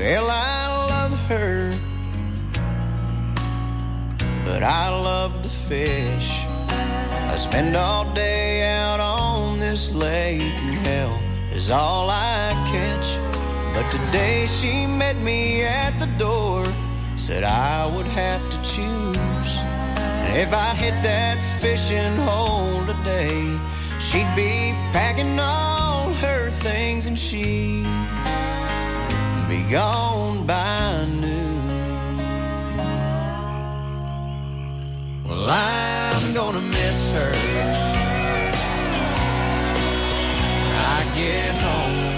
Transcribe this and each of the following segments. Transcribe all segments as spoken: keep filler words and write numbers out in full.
Well, I love her, but I love to fish. I spend all day out on this lake, and hell is all I catch. But today she met me at the door, said I would have to choose. And if I hit that fishing hole today, she'd be packing all her things and she'd be gone by noon. Well, I'm gonna miss her when I get home.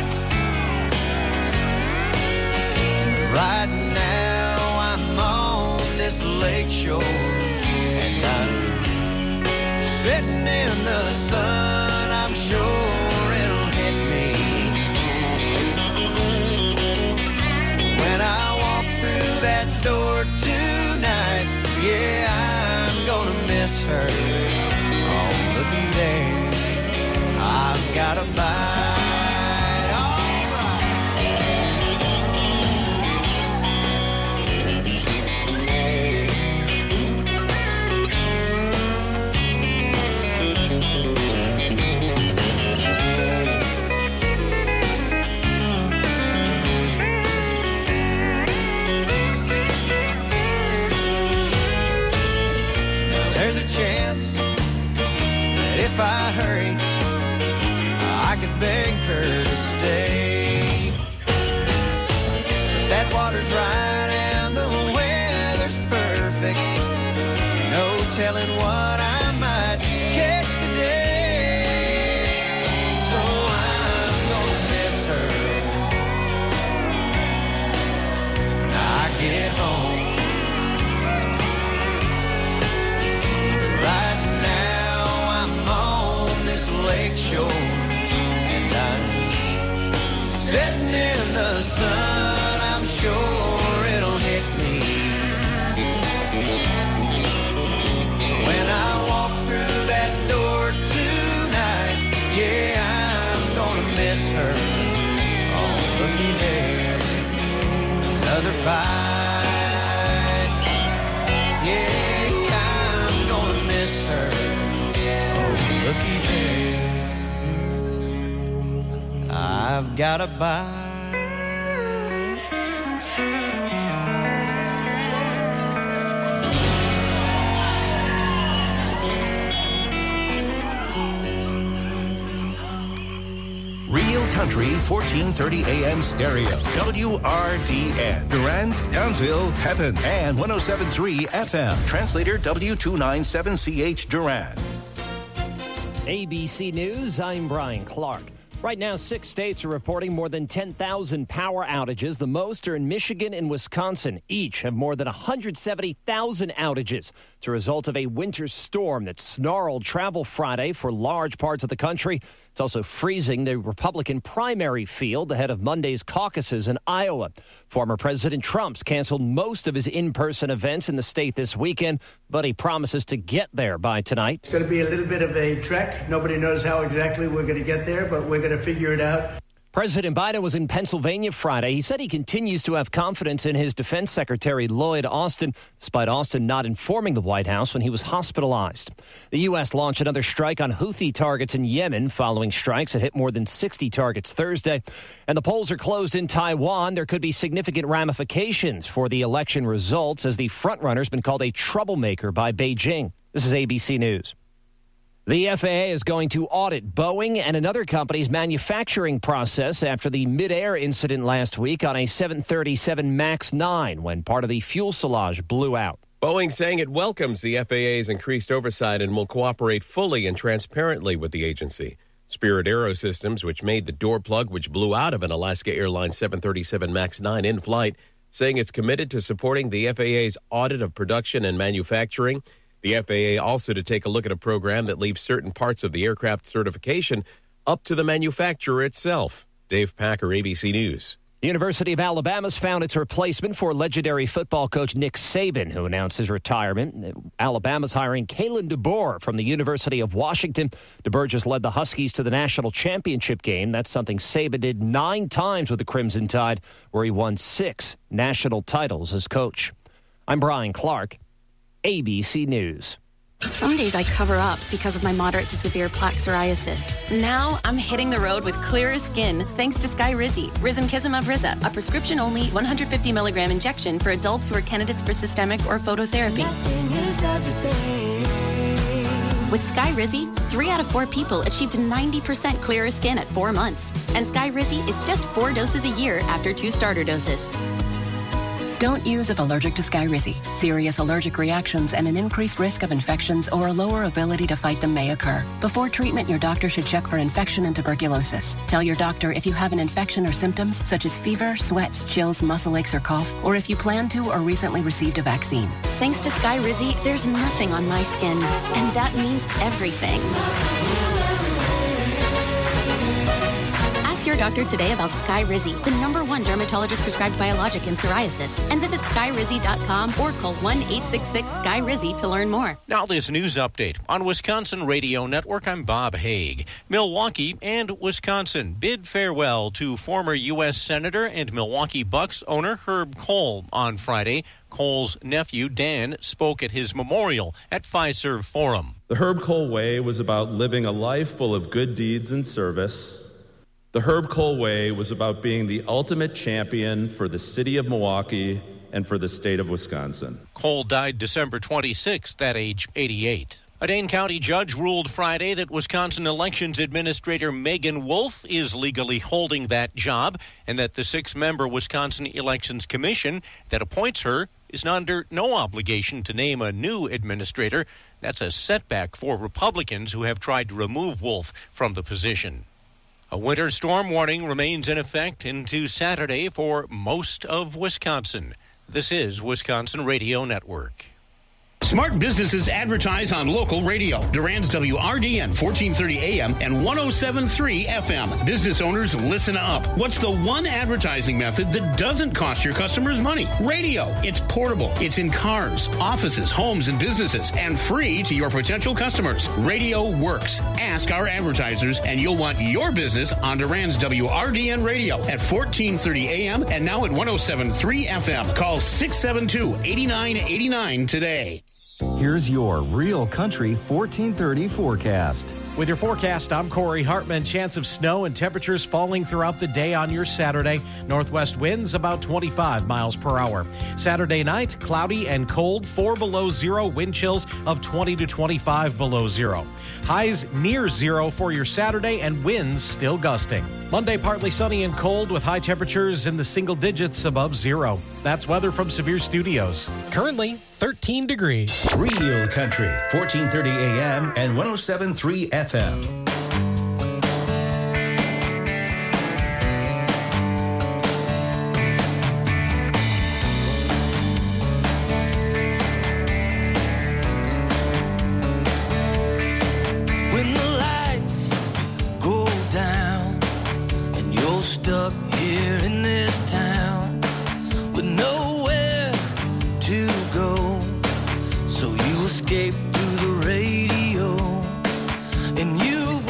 Right now I'm on this lake shore, and I'm sitting in the sun. I'm sure it'll hit me when I walk through that door tonight. Yeah, I'm gonna miss her. Oh, looky there, I've got a bite. If I hurry, I could beg her to stay. If that water's right and the weather's perfect, no telling what I might catch today. So I'm gonna miss her when I get home. Right lake shore, and I'm sitting in the sun. I'm sure it'll hit me when I walk through that door tonight. Yeah, I'm gonna miss her. Oh, looky there, another bite. Yeah, I'm gonna miss her. Oh, looky there, I've got a bite. Real Country fourteen thirty A M stereo. W R D N. Durand, Townsville, Pepin, and one oh seven point three F M. Translator W two ninety-seven C H Durand. A B C News, I'm Brian Clark. Right now, six states are reporting more than ten thousand power outages. The most are in Michigan and Wisconsin. Each have more than one hundred seventy thousand outages. It's a result of a winter storm that snarled travel Friday for large parts of the country. It's also freezing the Republican primary field ahead of Monday's caucuses in Iowa. Former President Trump's canceled most of his in-person events in the state this weekend, but he promises to get there by tonight. It's going to be a little bit of a trek. Nobody knows how exactly we're going to get there, but we're going to figure it out. President Biden was in Pennsylvania Friday. He said he continues to have confidence in his defense secretary, Lloyd Austin, despite Austin not informing the White House when he was hospitalized. The U S launched another strike on Houthi targets in Yemen following strikes that hit more than sixty targets Thursday. And the polls are closed in Taiwan. There could be significant ramifications for the election results as the frontrunner's been called a troublemaker by Beijing. This is A B C News. The F A A is going to audit Boeing and another company's manufacturing process after the mid-air incident last week on a seven thirty-seven MAX nine when part of the fuselage blew out. Boeing saying it welcomes the F A A's increased oversight and will cooperate fully and transparently with the agency. Spirit Aerosystems, which made the door plug which blew out of an Alaska Airlines seven thirty-seven MAX nine in flight, saying it's committed to supporting the F A A's audit of production and manufacturing. The F A A also to take a look at a program that leaves certain parts of the aircraft certification up to the manufacturer itself. Dave Packer, A B C News. The University of Alabama's found its replacement for legendary football coach Nick Saban, who announced his retirement. Alabama's hiring Kalen DeBoer from the University of Washington. DeBoer just led the Huskies to the national championship game. That's something Saban did nine times with the Crimson Tide, where he won six national titles as coach. I'm Brian Clark, A B C News. Some days I cover up because of my moderate to severe plaque psoriasis. Now I'm hitting the road with clearer skin thanks to Skyrizi, Risankizumab Riza, a prescription-only one hundred fifty milligram injection for adults who are candidates for systemic or phototherapy. With Skyrizi, three out of four people achieved ninety percent clearer skin at four months. And Skyrizi is just four doses a year after two starter doses. Don't use if allergic to Skyrizi. Serious allergic reactions and an increased risk of infections or a lower ability to fight them may occur. Before treatment, your doctor should check for infection and tuberculosis. Tell your doctor if you have an infection or symptoms such as fever, sweats, chills, muscle aches, or cough, or if you plan to or recently received a vaccine. Thanks to Skyrizi, there's nothing on my skin, and that means everything. Your doctor today about Skyrizi, the number one dermatologist prescribed biologic in psoriasis, and visit skyrizi dot com or call one eight six six Skyrizi to learn more. Now this news update on Wisconsin Radio Network. I'm Bob Haig. Milwaukee and Wisconsin bid farewell to former U S Senator and Milwaukee Bucks owner Herb Kohl on Friday. Kohl's nephew, Dan, spoke at his memorial at Fiserv Forum. The Herb Kohl Way was about living a life full of good deeds and service. The Herb Kohl Way was about being the ultimate champion for the city of Milwaukee and for the state of Wisconsin. Kohl died December twenty-sixth at age eighty-eight. A Dane County judge ruled Friday that Wisconsin Elections Administrator Megan Wolf is legally holding that job and that the six-member Wisconsin Elections Commission that appoints her is under no obligation to name a new administrator. That's a setback for Republicans who have tried to remove Wolf from the position. A winter storm warning remains in effect into Saturday for most of Wisconsin. This is Wisconsin Radio Network. Smart businesses advertise on local radio. Durand's W R D N fourteen thirty A M and one oh seven point three F M. Business owners, listen up. What's the one advertising method that doesn't cost your customers money? Radio. It's portable. It's in cars, offices, homes, and businesses, and free to your potential customers. Radio works. Ask our advertisers, and you'll want your business on Durand's W R D N radio at fourteen thirty A M and now at one oh seven point three F M. Call six seven two, eight nine eight nine today. Here's your Real Country fourteen thirty forecast. With your forecast, I'm Corey Hartman. Chance of snow and temperatures falling throughout the day on your Saturday. Northwest winds about twenty-five miles per hour. Saturday night, cloudy and cold, four below zero, wind chills of twenty to twenty-five below zero. Highs near zero for your Saturday and winds still gusting. Monday, partly sunny and cold with high temperatures in the single digits above zero. That's weather from Severe Studios. Currently, thirteen degrees. Real Country, fourteen thirty A M and one oh seven point three F M. When the lights go down and you're stuck here in this town with nowhere to go, so you escape through the radio, and you've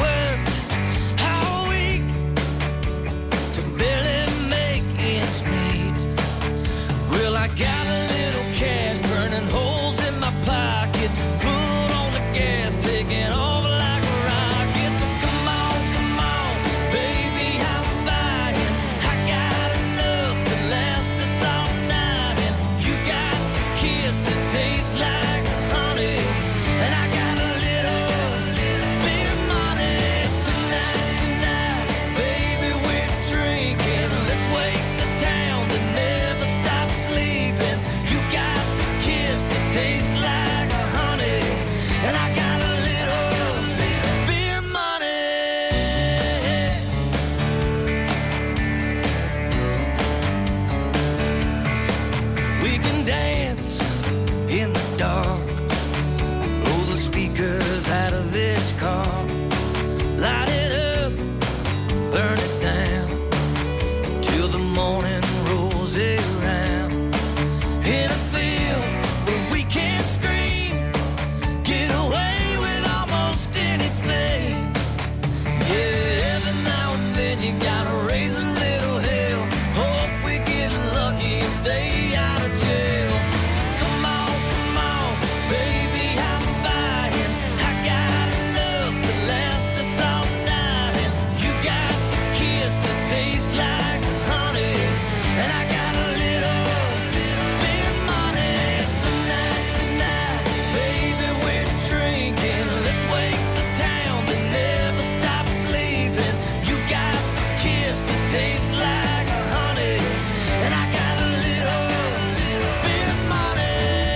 gotta raise a little hell. Hope we get lucky and stay out of jail. So come on, come on, baby, I'm buying. I got enough to last us all night. And you got the kiss that tastes like honey. And I got a little, little bit of money. Tonight, tonight, baby, we're drinking. Let's wake the town that never stops sleeping. You got the kiss that tastes like honey. And I got a little, little bit of money.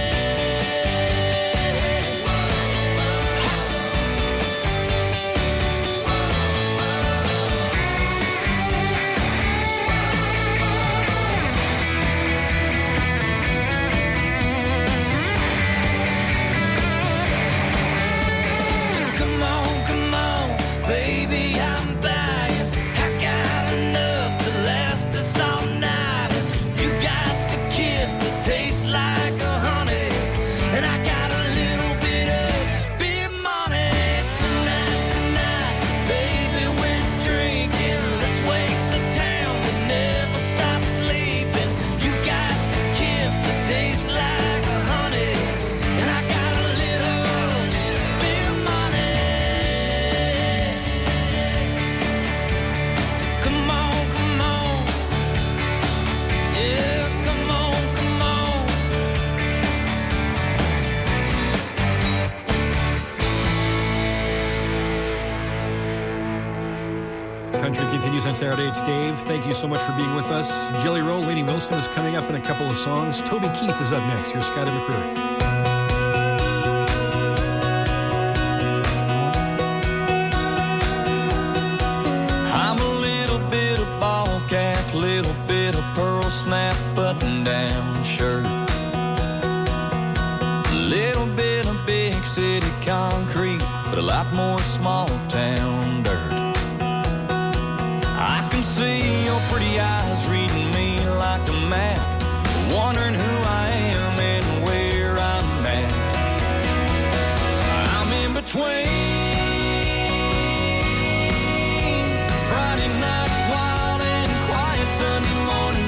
Come on, come on, baby, I'm buying. I got enough to last us all night. You got the kiss that tastes like a honey. And I got a little bit of big money. Tonight, tonight, baby, we're drinking. Let's wake the town that never stops sleeping. You got the kiss that tastes like a honey. And I got a little, little bit of money. Come on, come on. Yeah, come on, come on. Country continues on Saturday. It's Dave. Thank you so much for being with us. Jelly Roll, Lady Wilson is coming up in a couple of songs. Toby Keith is up next. Here's Scotty McCreery. I'm a little bit of ball cap, little bit of pearl snap button down shirt. A little bit of big city concrete, but a lot more small town dirt. I can see your pretty eyes reading me like a map, wondering who I am and where I'm at. I'm in between Friday night wild and quiet Sunday morning,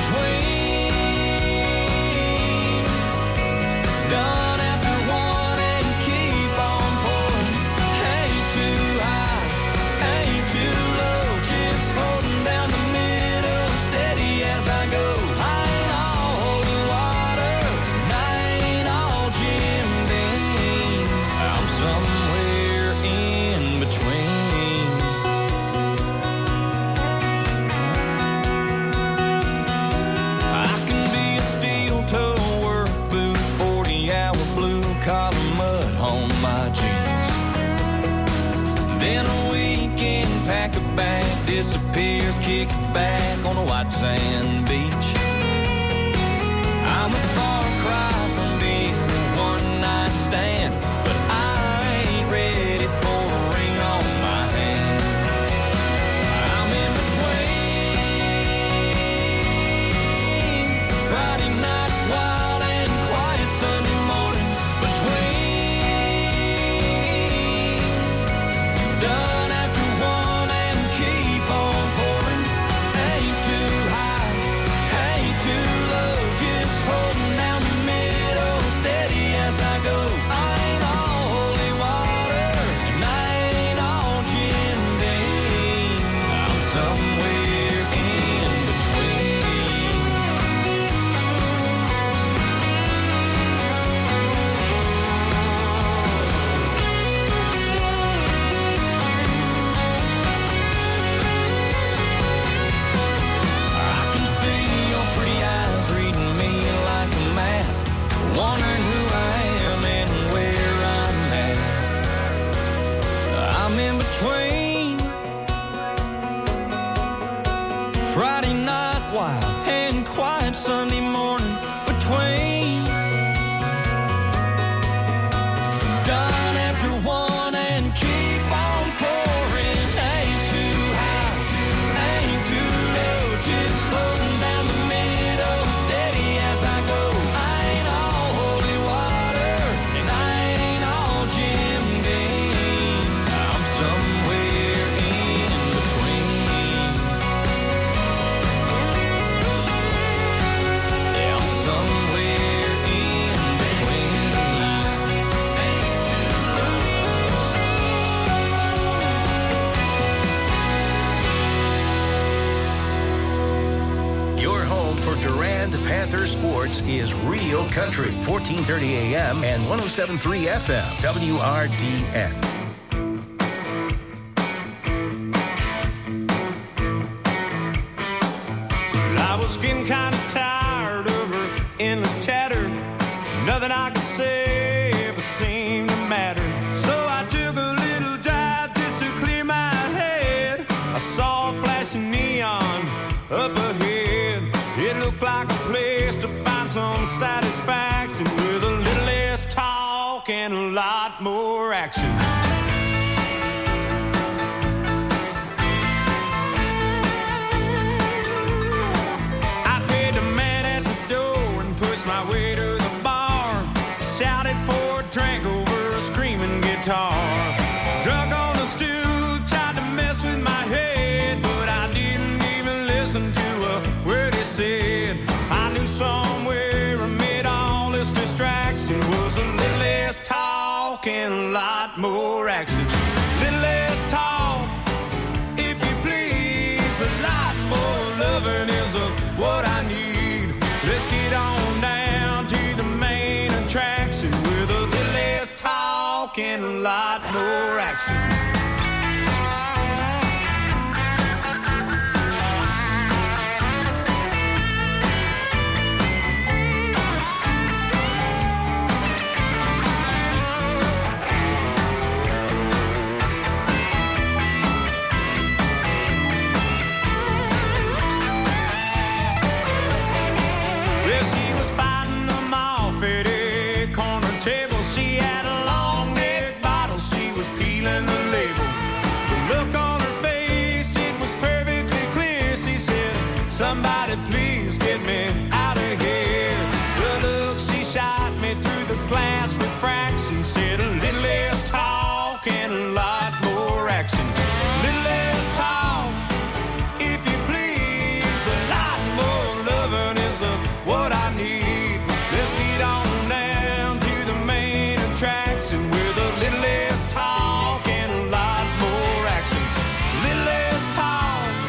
between done after one and keep on pouring. Ain't too high, ain't too low, just holding down the middle, steady as I go. I ain't all holy water, and I ain't all Jim Beam. I'm somewhere in between. I can be a steel-toe work boot, forty-hour blue-collar mud on my jeans. Then a weekend, pack a bag, disappear, kick back on a white sand beach. I'm a far cry from being a one-night stand, but I ain't ready for a ring on my hand. I'm in between Friday night wild and quiet Sunday morning, between done after one and keep on pouring. Ain't too high, ain't too low, just holding down the middle, steady as I go. I ain't all holy water, and I ain't all Jim Beam. I'm somewhere in between. I can see your pretty eyes reading me like a map, wondering who I am and where I'm at. I'm in between Friday night wild and quiet Sunday morning, between done after one and keep on pouring. Ain't too high, ain't too low, just holding down the middle, steady as I go. I ain't all holy water, and I ain't all Jim Beam. I'm somewhere in between. and Panther Sports is Real Country, fourteen thirty A M and one oh seven point three F M, W R D N. I was getting kind of tired of her endless chatter. Nothing I could say ever seemed to matter. So I took a little dive just to clear my head. I saw a flashing neon up ahead. It looked like a place to find some satisfaction with a little less talk and a lot more action. I paid the man at the door and pushed my way to the bar. Shouted for a drink over a screaming guitar. Drunk on the stool, tried to mess with my head, but I didn't even listen to a word he said. I knew somewhere amid all this distraction was a little less talk and a lot more action. Little less talk, if you please, a lot more loving is a, what I need. Let's get on down to the main attraction with a little less talk and a lot more action. Somebody please get me out of here. The look she shot me through the glass refraction said a little less talk and a lot more action. Little less talk, if you please. A lot more loving is a, what I need. Let's get on down to the main attraction with a little less talk and a lot more action. Little less talk.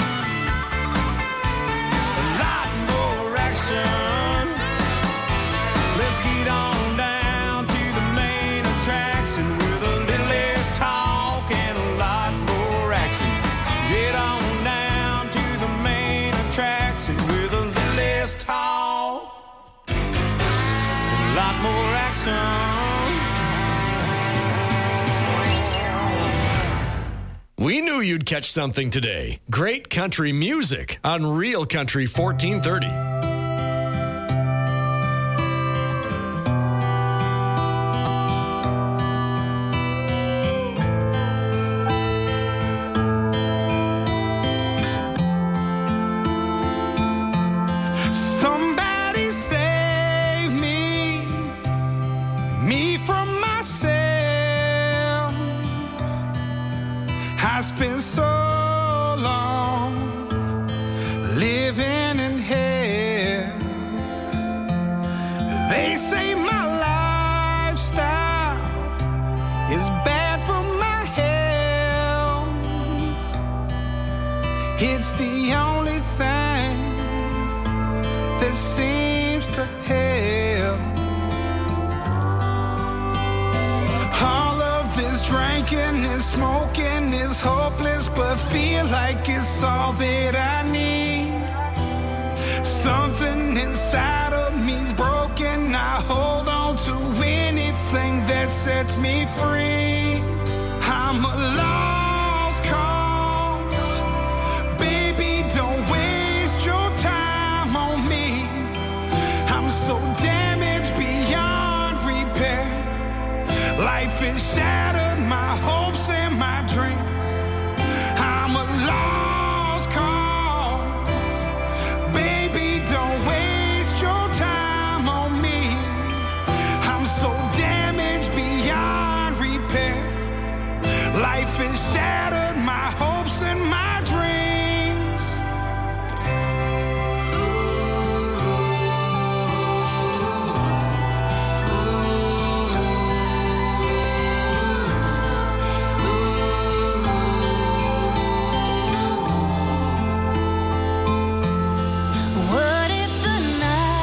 Let's get on down to the main attraction with a little less talk and a lot more action. Get on down to the main attraction with a little less talk, a lot more action. We knew you'd catch something today. Great country music on Real Country fourteen thirty. Somebody save me, me from myself. I spent so long living in hell. They say my lifestyle is bad for my health. It's the only thing that seems to help. All of this drinking and smoking is hopeless, but feel like it's all that I need. Something inside of me's broken. I hold on to anything that sets me free. I'm a lost cause. Baby, don't waste your time on me. I'm so damaged beyond repair. Life has shattered my hopes and my dreams. I'm a lost cause. Baby, don't waste your time on me. I'm so damaged beyond repair. Life has shattered my hopes and my dreams. What if the night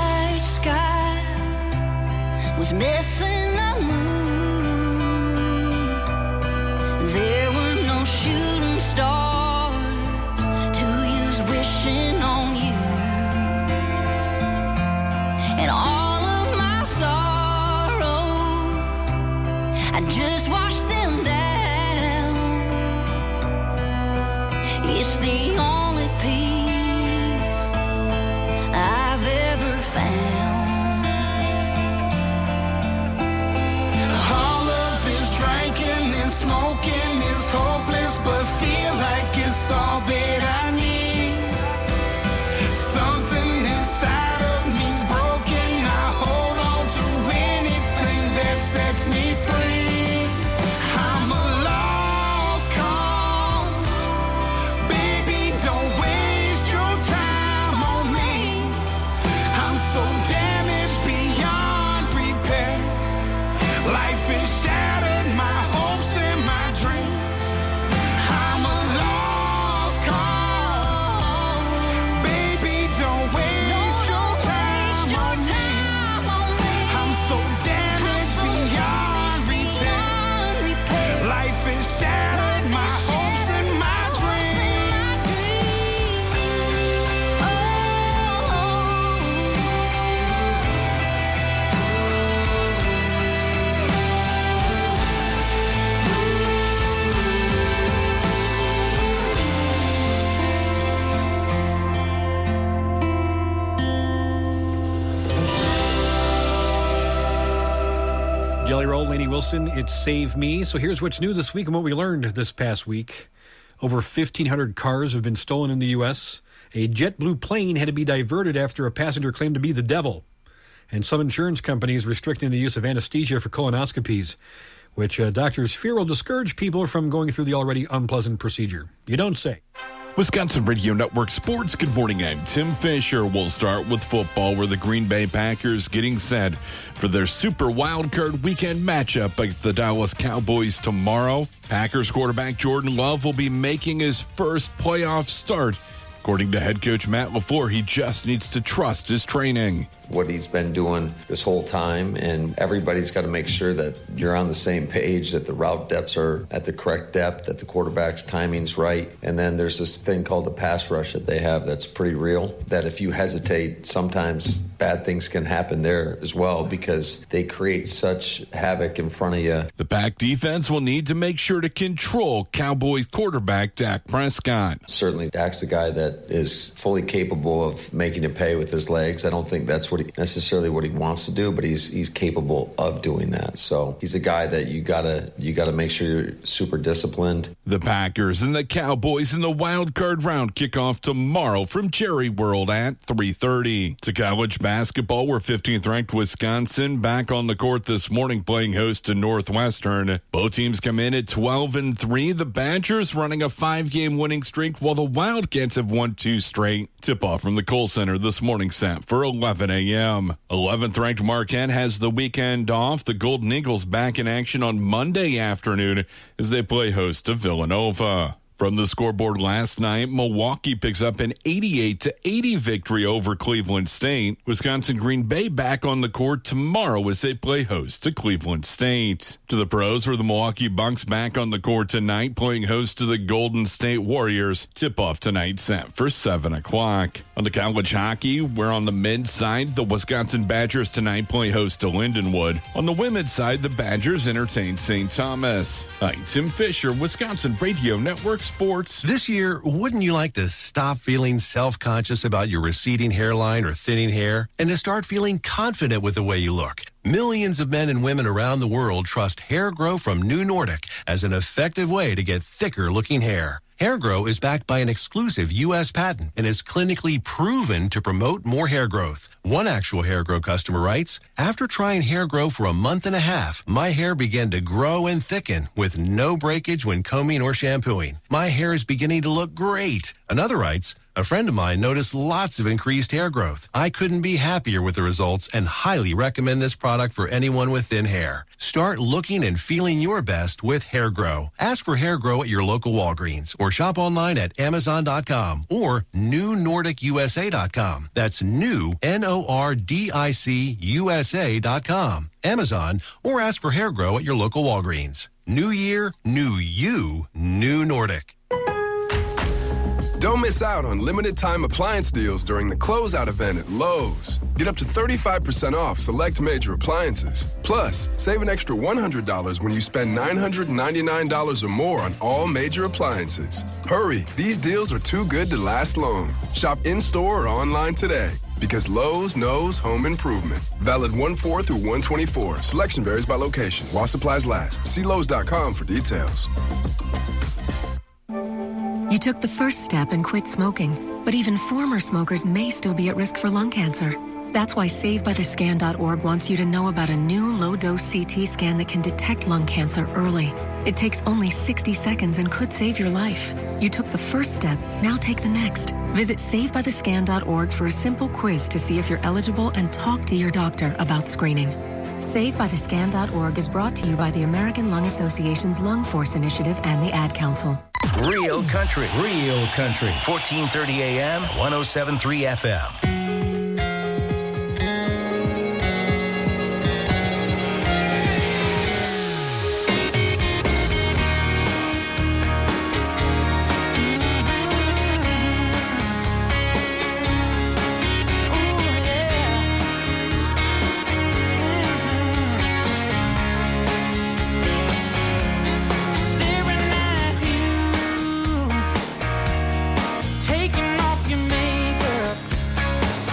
Jelly Roll, Lainey Wilson, it's Save Me. So here's what's new this week and what we learned this past week. Over fifteen hundred cars have been stolen in the U S A JetBlue plane had to be diverted after a passenger claimed to be the devil. And some insurance companies restricting the use of anesthesia for colonoscopies, which uh, doctors fear will discourage people from going through the already unpleasant procedure. You don't say. Wisconsin Radio Network Sports. Good morning. I'm Tim Fisher. We'll start with football, where the Green Bay Packers getting set for their Super Wildcard Weekend matchup against the Dallas Cowboys tomorrow. Packers quarterback Jordan Love will be making his first playoff start. According to head coach Matt LaFleur, he just needs to trust his training. What he's been doing this whole time, and everybody's got to make sure that you're on the same page, that the route depths are at the correct depth, that the quarterback's timing's right. And then there's this thing called the pass rush that they have that's pretty real, that if you hesitate, sometimes bad things can happen there as well because they create such havoc in front of you. The Pack defense will need to make sure to control Cowboys quarterback Dak Prescott. Certainly Dak's the guy that is fully capable of making it pay with his legs. I don't think that's what He, necessarily what he wants to do, but he's he's capable of doing that. So he's a guy that you gotta you gotta make sure you're super disciplined. The Packers and the Cowboys in the wild card round kick off tomorrow from Jerry World at three thirty. To college basketball, where fifteenth ranked Wisconsin back on the court this morning playing host to Northwestern. Both teams come in at twelve and three. The Badgers running a five-game winning streak, while the Wildcats have won two straight. Tip-off from the Kohl Center this morning set for eleven a.m. eleventh ranked Marquette has the weekend off. The Golden Eagles back in action on Monday afternoon as they play host to Villanova. From the scoreboard last night, Milwaukee picks up an eighty-eight to eighty victory over Cleveland State. Wisconsin Green Bay back on the court tomorrow as they play host to Cleveland State. To the pros, where the Milwaukee Bucks back on the court tonight playing host to the Golden State Warriors. Tip-off tonight set for seven o'clock. On the college hockey, where on the men's side, the Wisconsin Badgers tonight play host to Lindenwood. On the women's side, the Badgers entertain Saint Thomas. I'm Tim Fisher, Wisconsin Radio Network Sports. This year, wouldn't you like to stop feeling self-conscious about your receding hairline or thinning hair and to start feeling confident with the way you look? Millions of men and women around the world trust Hair Grow from New Nordic as an effective way to get thicker-looking hair. Hair Grow is backed by an exclusive U S patent and is clinically proven to promote more hair growth. One actual Hair Grow customer writes, "After trying Hair Grow for a month and a half, my hair began to grow and thicken with no breakage when combing or shampooing. My hair is beginning to look great." Another writes, "A friend of mine noticed lots of increased hair growth. I couldn't be happier with the results and highly recommend this product for anyone with thin hair." Start looking and feeling your best with Hair Grow. Ask for Hair Grow at your local Walgreens or shop online at amazon dot com or new nordic u s a dot com. That's new, N O R D I C U S A dot com. Amazon, or ask for Hair Grow at your local Walgreens. New year, new you, New Nordic. Don't miss out on limited time appliance deals during the closeout event at Lowe's. Get up to thirty-five percent off select major appliances. Plus, save an extra one hundred dollars when you spend nine hundred ninety-nine dollars or more on all major appliances. Hurry, these deals are too good to last long. Shop in-store or online today. Because Lowe's knows home improvement. Valid one four through one twenty-four. Selection varies by location. While supplies last. See Lowe's dot com for details. You took the first step and quit smoking, but even former smokers may still be at risk for lung cancer. That's why save by the scan dot org wants you to know about a new low-dose C T scan that can detect lung cancer early. It takes only sixty seconds and could save your life. You took the first step, now take the next. Visit save by the scan dot org for a simple quiz to see if you're eligible and talk to your doctor about screening. save by the scan dot org is brought to you by the American Lung Association's Lung Force Initiative and the Ad Council. Real country. Real country. fourteen thirty A M, one oh seven point three F M. Taking off your makeup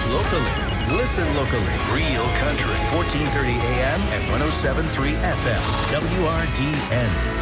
locally. Listen locally. Real Country, fourteen thirty A M and one oh seven point three F M. W R D N.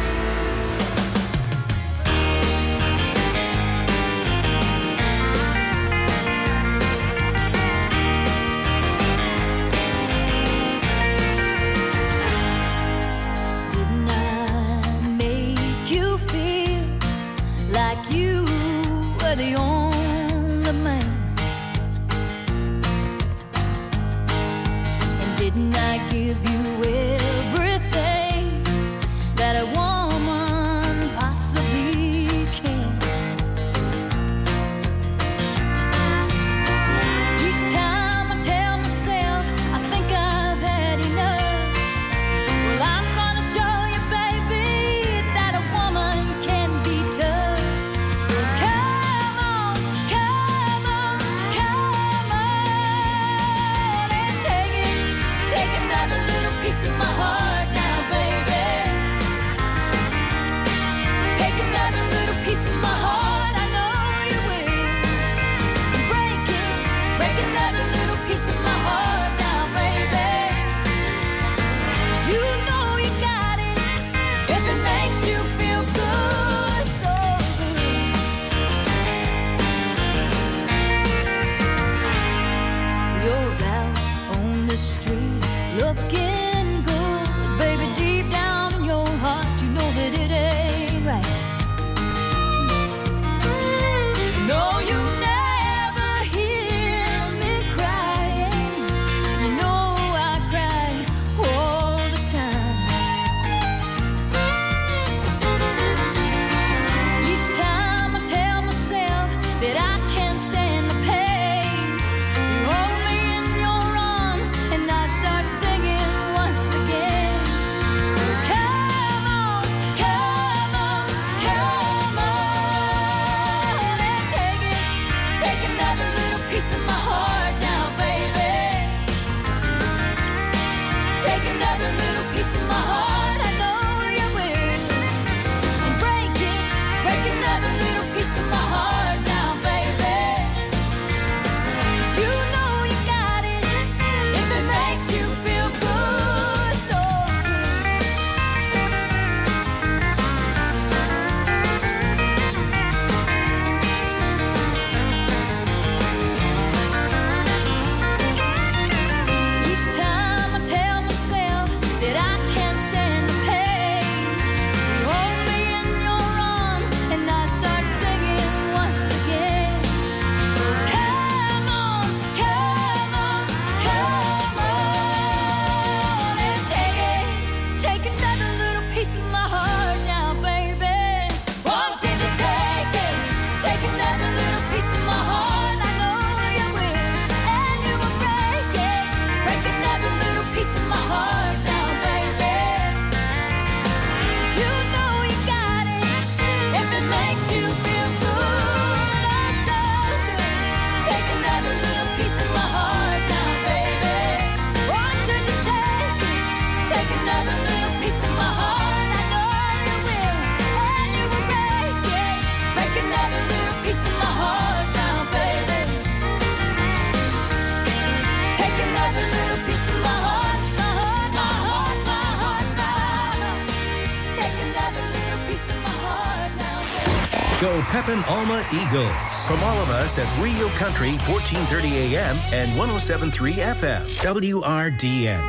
Go Pepin Alma Eagles. From all of us at Rio Country, fourteen thirty A M and one oh seven point three F M. W R D N.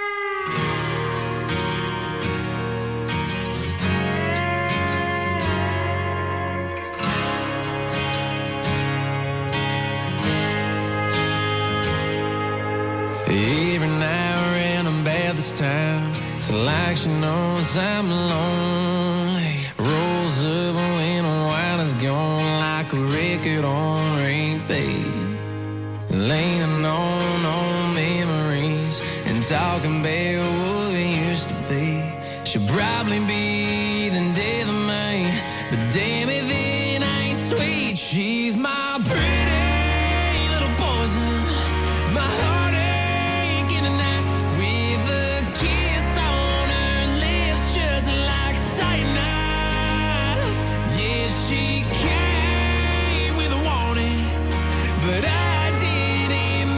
Every now and then I'm bad this time. It's like she knows I'm lonely. Rolls up when the wine is gone like a record on repeat. Leaning on old memories and talking about what we used to be. She'll probably be the death of me, but damn if it ain't sweet. She's my pretty little poison, my heartache in the night, with a kiss on her lips just like cyanide. Yeah, she came with a warning, but I didn't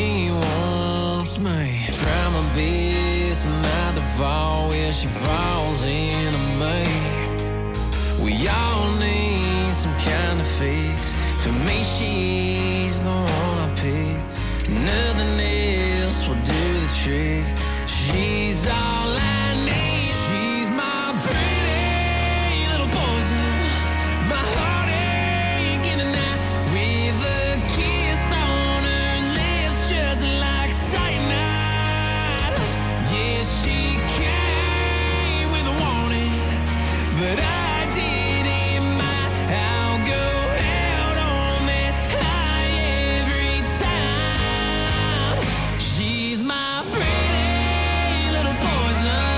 she wants me. Try my best not to fall where she falls into me. We all need some kind of fix. For me, she's the one I pick. Nothing else will do the trick. She's all I need. She's my pretty little poison, my heartache in the night, with a kiss on her lips just like cyanide. Yeah, she came with a warning, but I didn't mind. I'll go out on that high every time. She's my pretty little poison,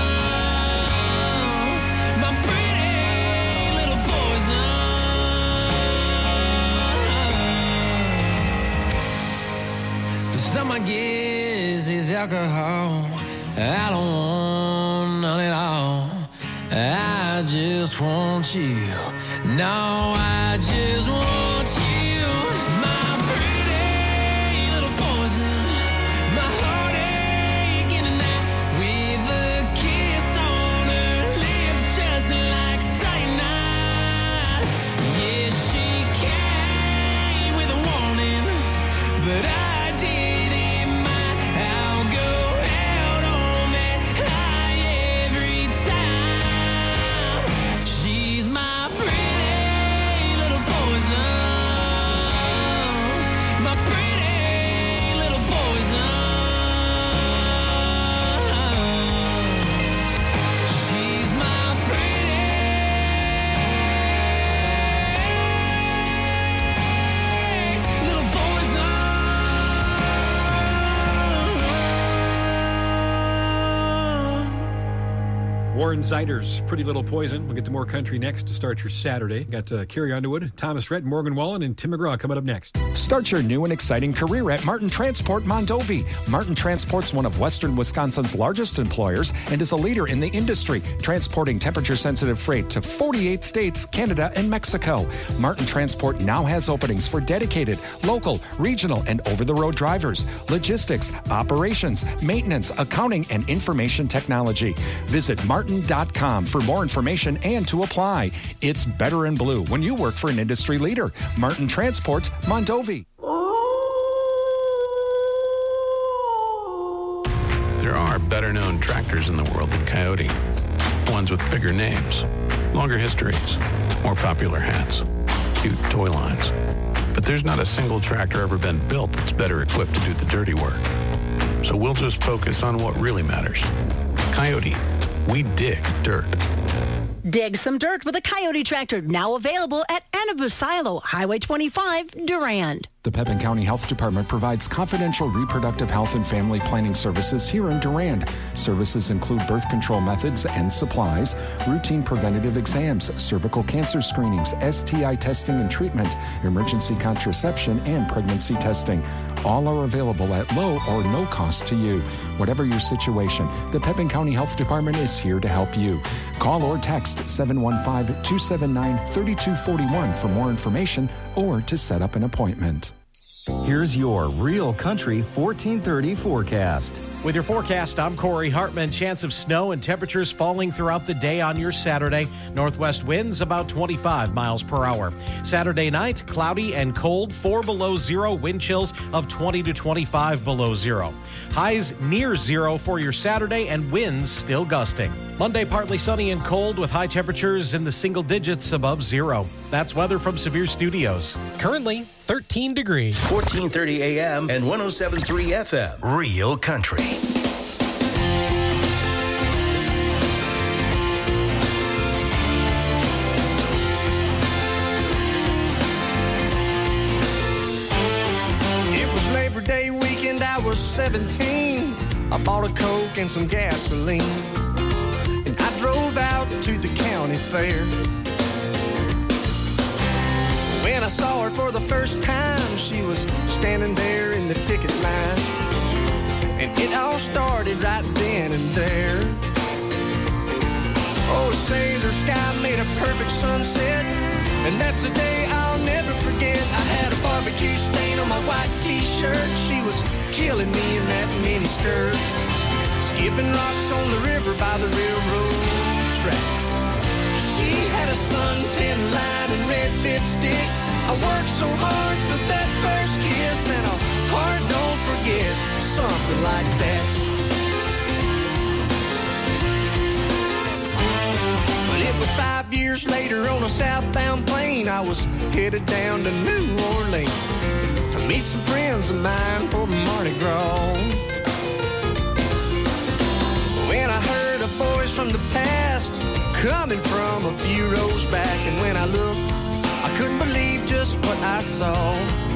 my pretty little poison. For some, I guess it's alcohol. I don't want none at all. I just want you. No, I just want you. My pretty little poison, my heartache in the night, with a kiss on her lips just like cyanide. Yeah, she came with a warning, but I didn't mind. I'll go out on that high every time. She's my pretty little poison, my pretty little poison. She's my pretty little poison. Warren Ziders, Pretty Little Poison. We'll get to more country next to start your Saturday. Got uh, Carrie Underwood, Thomas Rhett, Morgan Wallen, and Tim McGraw coming up next. Start your new and exciting career at Martin Transport Mondovi. Martin Transport's one of western Wisconsin's largest employers and is a leader in the industry, transporting temperature-sensitive freight to forty-eight states, Canada, and Mexico. Martin Transport now has openings for dedicated, local, regional, and over-the-road drivers, logistics, operations, maintenance, accounting, and information technology. Visit martin dot com for more information and to apply. It's better in blue when you work for an industry leader. Martin Transport Mondovi. There are better-known tractors in the world than Coyote. Ones with bigger names, longer histories, more popular hats, cute toy lines. But there's not a single tractor ever been built that's better equipped to do the dirty work. So we'll just focus on what really matters. Coyote. We dig dirt. Dig some dirt with a Coyote tractor, now available at Anabasilo, Highway twenty-five, Durand. The Pepin County Health Department provides confidential reproductive health and family planning services here in Durand. Services include birth control methods and supplies, routine preventative exams, cervical cancer screenings, S T I testing and treatment, emergency contraception, and pregnancy testing. All are available at low or no cost to you. Whatever your situation, the Pepin County Health Department is here to help you. Call or text seven one five, two seven nine, three two four one for more information or to set up an appointment. Here's your Real Country fourteen thirty forecast. With your forecast, I'm Corey Hartman. Chance of snow and temperatures falling throughout the day on your Saturday. Northwest winds about twenty-five miles per hour. Saturday night, cloudy and cold, four below zero, wind chills of twenty to twenty-five below zero. Highs near zero for your Saturday and winds still gusting. Monday, partly sunny and cold with high temperatures in the single digits above zero. That's weather from Severe Studios. Currently, thirteen degrees. fourteen thirty A M and one oh seven point three F M. Real Country. It was Labor Day weekend, I was seventeen. I bought a Coke and some gasoline, and I drove out to the county fair. When I saw her for the first time, she was standing there in the ticket line, and it all started right then and there. Oh, say the sky made a perfect sunset, and that's a day I'll never forget. I had a barbecue stain on my white t-shirt. She was killing me in that mini skirt. Skipping rocks on the river by the railroad tracks. She had a suntan line and red lipstick. I worked so hard for that first kiss, and a heart don't forget, something like that. But it was five years later on a southbound plane. I was headed down to New Orleans to meet some friends of mine for Mardi Gras. When I heard a voice from the past coming from a few rows back, and when I looked, I couldn't believe just what I saw.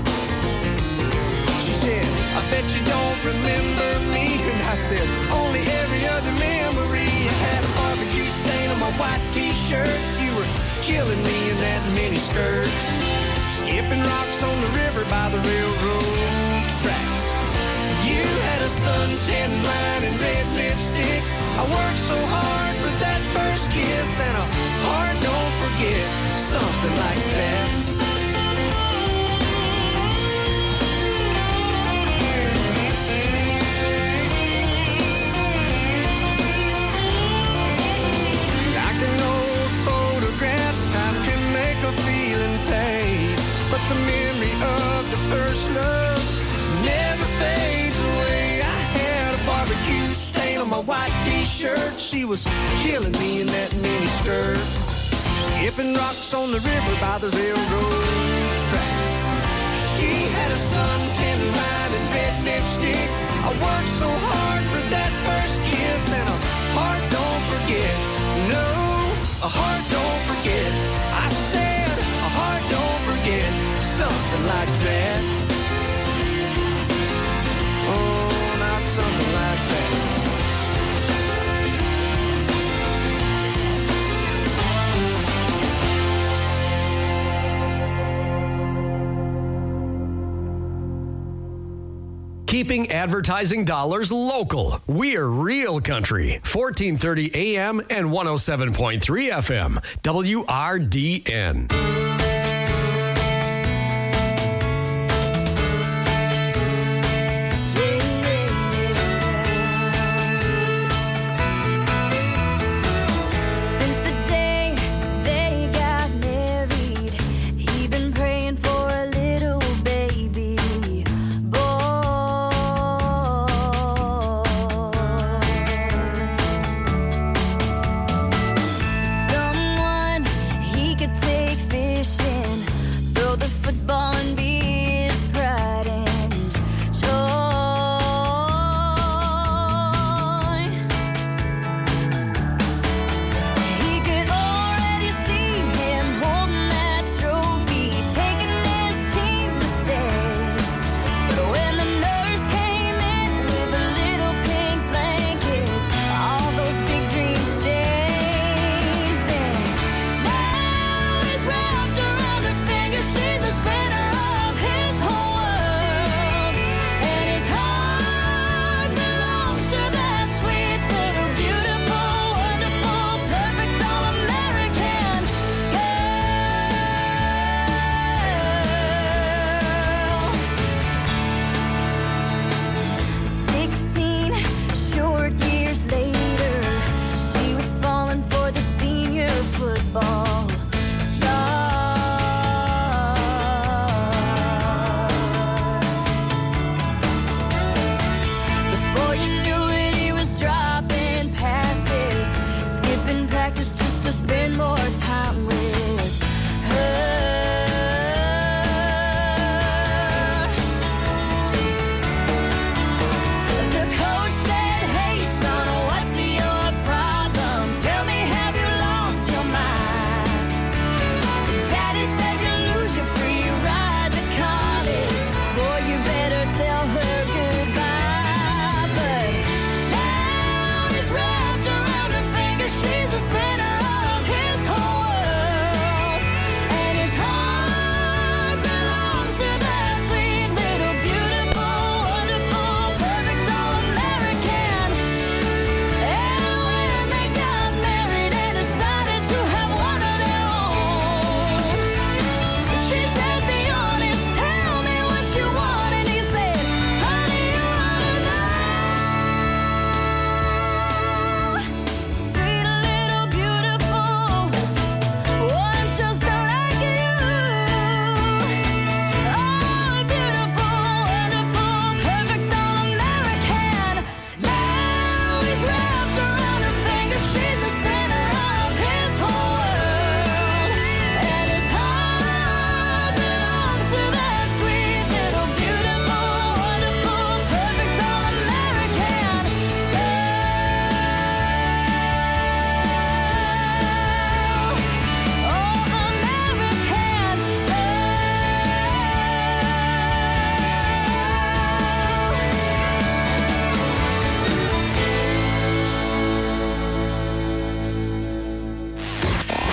She said, I bet you don't remember me. And I said, only every other memory. I had a barbecue stain on my white t-shirt. You were killing me in that mini skirt. Skipping rocks on the river by the railroad tracks. You had a suntan line and red lipstick. I worked so hard for that first kiss, and a heart don't forget, something like that. Like an old photograph, time can make a feeling fade, but the memory of the first love never fades away. I had a barbecue stain on my white t-shirt. She was killing me in that mini skirt. Skipping rocks on the river by the railroad tracks. She had a suntan line and red lipstick. I worked so hard for that first kiss, and a heart don't forget. No, a heart don't forget. I said a heart don't forget, something like that. Oh, not something like that. Keeping advertising dollars local. We're Real Country, fourteen thirty A M and one oh seven point three F M, W R D N. Someone he could take fish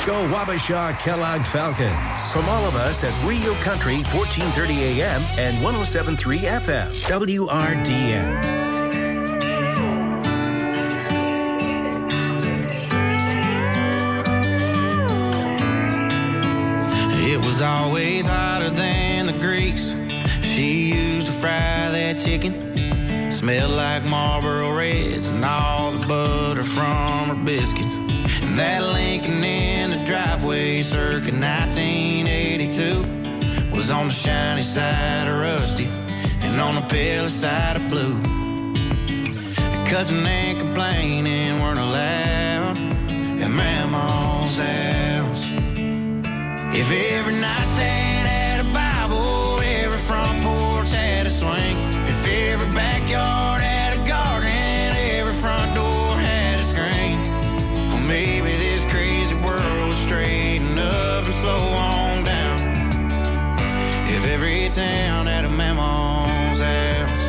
Go Wabasha Kellogg Falcons. From all of us at Real Country, fourteen thirty A M and one oh seven point three F M, W R D N. It was always hotter than the grease she used to fry that chicken. Smelled like Marlboro Reds and all the butter from her biscuits. And that Lincoln in the driveway circa nineteen eighty-two was on the shiny side of rusty and on the pale side of blue. Cussing and complaining weren't allowed at Mama's house. If every nightstand had a Bible, every front porch had a swing. If every backyard had a garden, every front door had a screen. Well, maybe this crazy world would straighten up and slow on down. If every town had a Mama's house.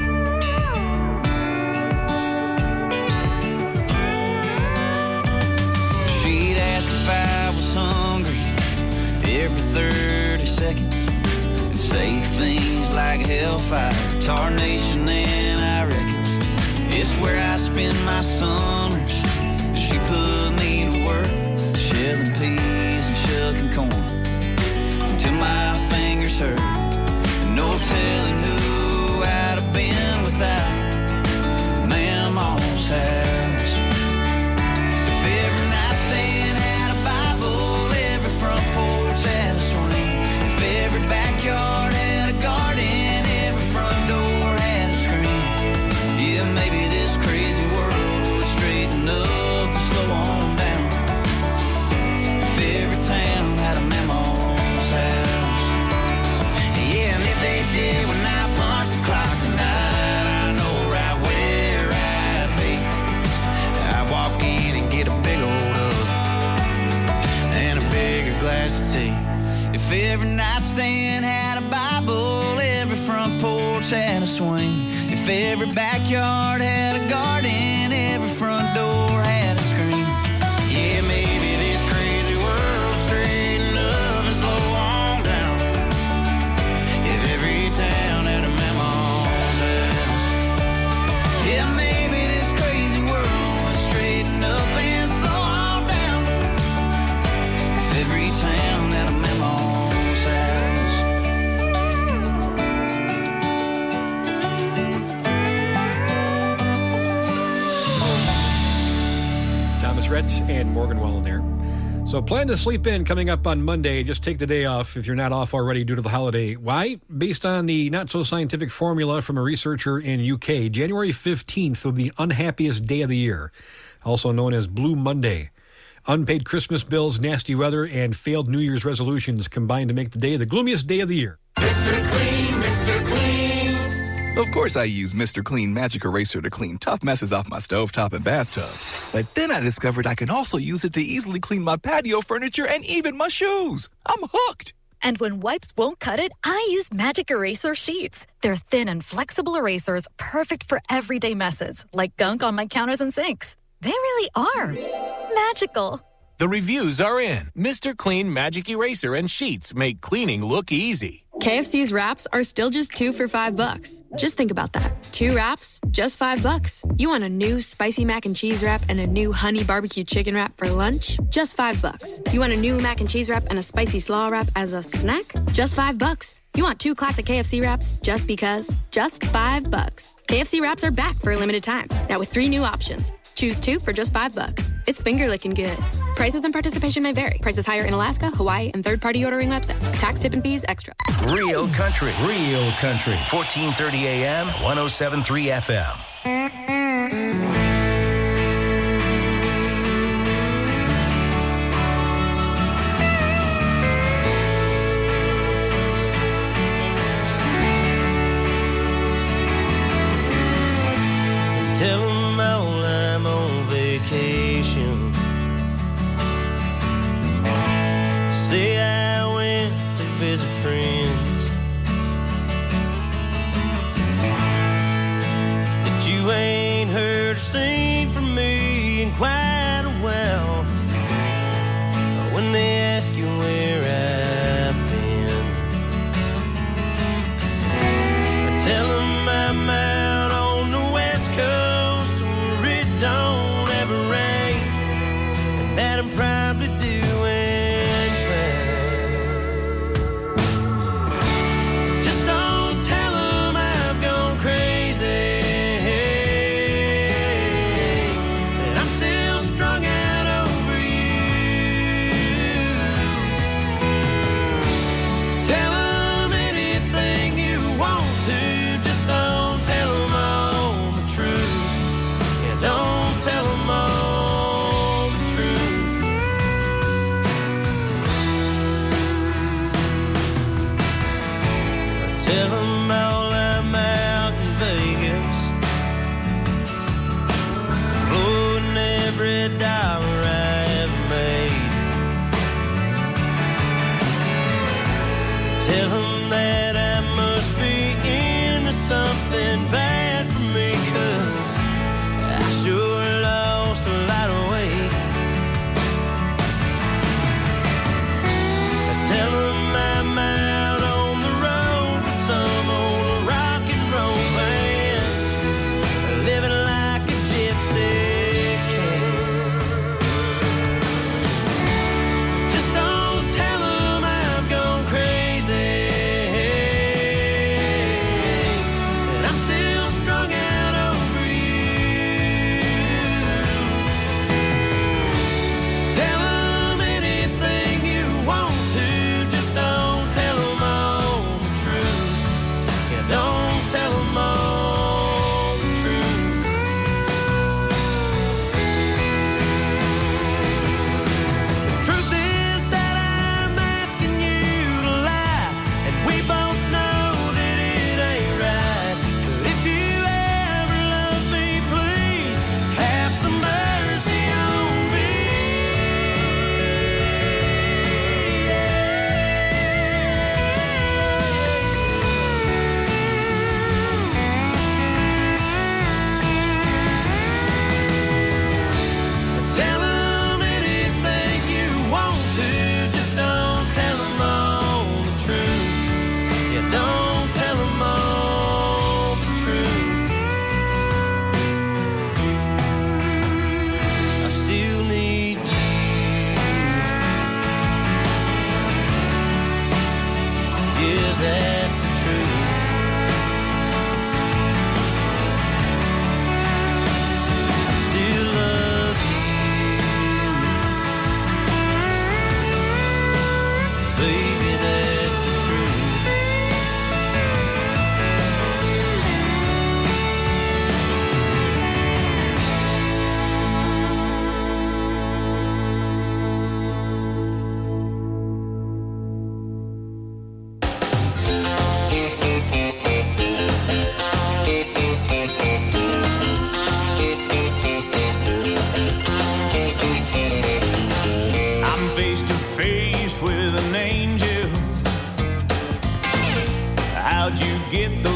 She'd ask if I was hungry every thirty seconds and say things like hellfire, tarnation, and I reckons it's where I spend my summers. She put me to work, shelling peas and shucking corn until my fingers hurt. And no telling who I'd have been without Mama's house. If every nightstand had a Bible, every front porch had a swing. If every backyard had a garden, every front door had a screen. Yeah, maybe this crazy world would straighten up and slow on down. If every town had a Mama's house. Yeah, and if they did when I punch the clock tonight, I know right where I'd be. I'd walk in and get a big old hug and a bigger glass of tea. If every nightstand had a Bible, every front porch had a swing. If every backyard had a garden, every front door had a screen. Yeah, maybe this crazy world straighten up and slow on down. If every town had a Mama's house. Yeah, maybe this crazy world would straighten up and slow on down. If every town had a Mama's house. Thomas Rhett and Morgan Wallen there. So plan to sleep in coming up on Monday. Just take the day off if you're not off already due to the holiday. Why? Based on the not-so-scientific formula from a researcher in U K, January fifteenth will be the unhappiest day of the year, also known as Blue Monday. Unpaid Christmas bills, nasty weather, and failed New Year's resolutions combined to make the day the gloomiest day of the year. Mister Clean, Mister Clean. Of course I use Mister Clean Magic Eraser to clean tough messes off my stovetop and bathtub. But then I discovered I can also use it to easily clean my patio furniture and even my shoes. I'm hooked. And when wipes won't cut it, I use Magic Eraser Sheets. They're thin and flexible erasers, perfect for everyday messes, like gunk on my counters and sinks. They really are magical. The reviews are in. Mister Clean Magic Eraser and Sheets make cleaning look easy. K F C's wraps are still just two for five bucks. Just think about that. Two wraps, just five bucks. You want a new spicy mac and cheese wrap and a new honey barbecue chicken wrap for lunch? Just five bucks. You want a new mac and cheese wrap and a spicy slaw wrap as a snack? Just five bucks. You want two classic K F C wraps just because? Just five bucks. K F C wraps are back for a limited time. Now with three new options. Choose two for just five bucks. It's finger licking good. Prices and participation may vary. Prices higher in Alaska, Hawaii, and third-party ordering websites. Tax, tip, and fees extra. Real Country. Real Country. fourteen thirty A M, one oh seven point three F M. Tell them all I'm on vacation. Say I went to visit friends, but you ain't heard or seen from me in quite a while. When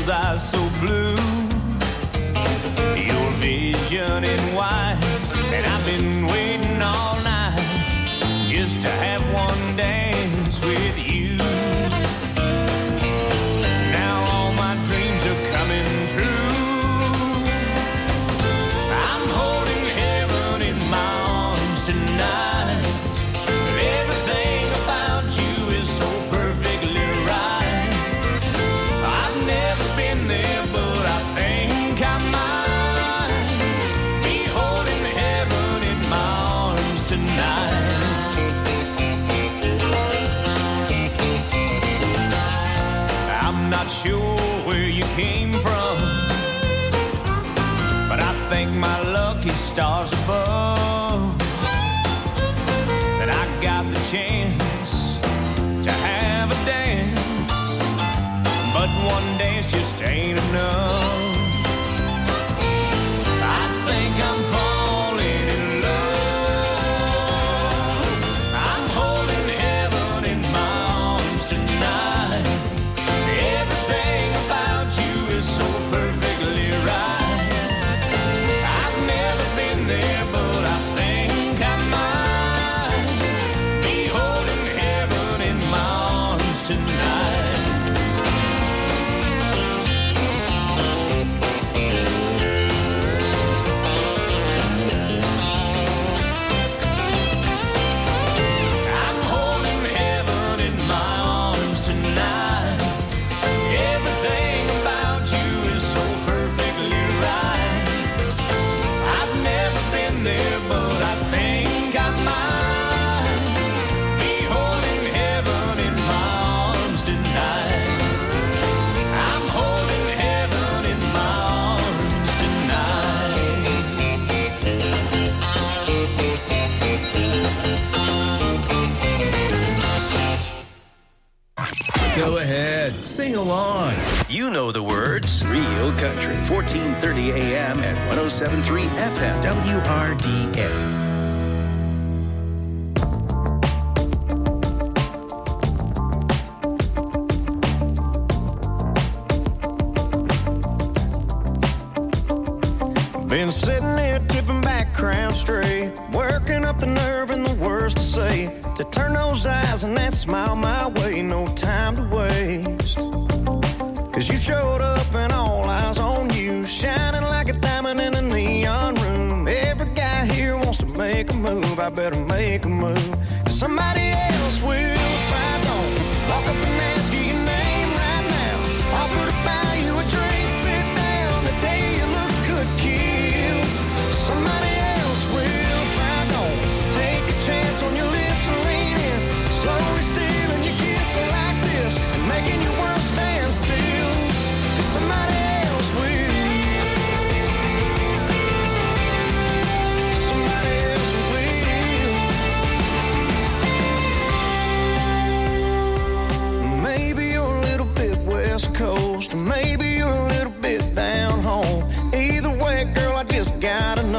those eyes so blue, your vision in white, and I've been waiting all night just to have one dance with you. Now all my dreams are coming true. I'm holding heaven in my arms tonight. Everything about you is so perfectly right. I've never been there, but I think I might be holding heaven in my arms tonight. I'm not sure where you came from, but I thank my lucky stars above that I got the chance to have a dance. But one dance just ain't enough. I think I'm falling in love. I'm holding heaven in my arms tonight. Everything about you is so perfectly right. I've never been there, but I think I might be holding heaven in my arms tonight. I'm holding heaven in my arms tonight. Everything about you is so perfectly right. I've never been there, but I think I might be holding heaven in my arms tonight. I'm holding heaven in my arms Go ahead, sing along. You know the words. Real Country, fourteen thirty A M at one oh seven point three F M, W R D N. Been sitting there tipping back, crown straight, working up the nerve and the words to say, to turn those eyes and that smile my way, no time to waste. Cause you showed up and all eyes on you, shining like a diamond in a neon room. Every guy here wants to make a move, I better make a move, cause somebody else will if I don't. Walk up and ask you your name right now, offer to buy you a drink, sit down, they tell you you look good, kill. Somebody else will if I don't. Take a chance on your lips and lean in, slowly stealing your kiss like this, and making your world stand still. Somebody else will. Somebody else will. Maybe you're a little bit West Coast, or maybe you're a little bit down home. Either way, girl, I just gotta know.